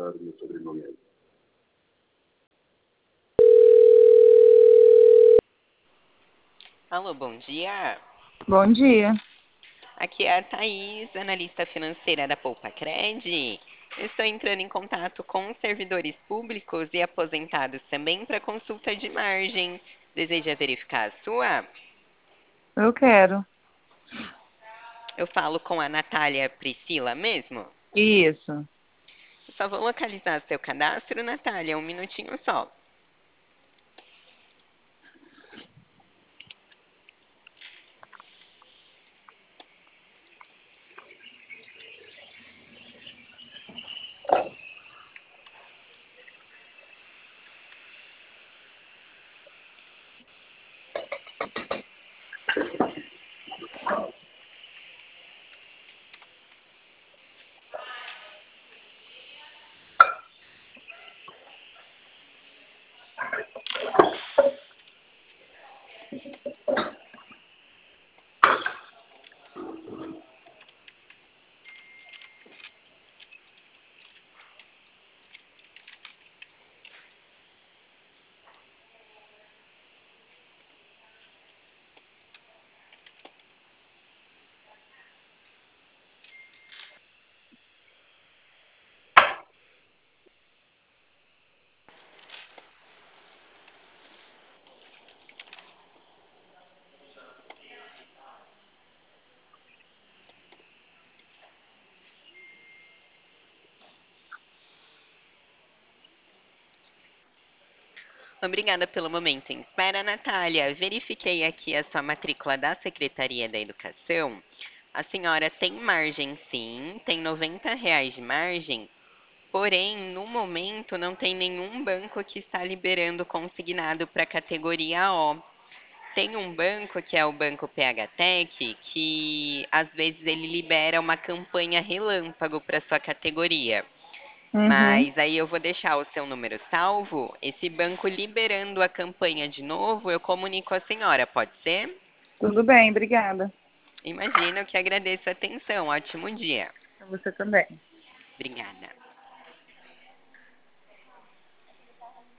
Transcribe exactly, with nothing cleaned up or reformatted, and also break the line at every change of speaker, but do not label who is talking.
Alô, bom dia.
Bom dia.
Aqui é a Thaís, analista financeira da Poupa Cred. Eu estou entrando em contato com os servidores públicos e aposentados também para consulta de margem. Deseja verificar a sua?
Eu quero.
Eu falo com a Natália Priscila mesmo?
Isso.
Eu só vou localizar seu cadastro, Natália, um minutinho só. Obrigada pelo momento em espera, Natália. Verifiquei aqui a sua matrícula da Secretaria da Educação. A senhora tem margem, sim, tem noventa reais de margem, porém, no momento, não tem nenhum banco que está liberando consignado para a categoria O. Tem um banco, que é o Banco P H Tech, que às vezes ele libera uma campanha relâmpago para sua categoria.
Uhum.
Mas aí eu vou deixar o seu número salvo. Esse banco liberando a campanha de novo, eu comunico à senhora, pode ser?
Tudo bem, obrigada.
Imagino que agradeço a atenção. Ótimo dia.
Pra você também.
Obrigada.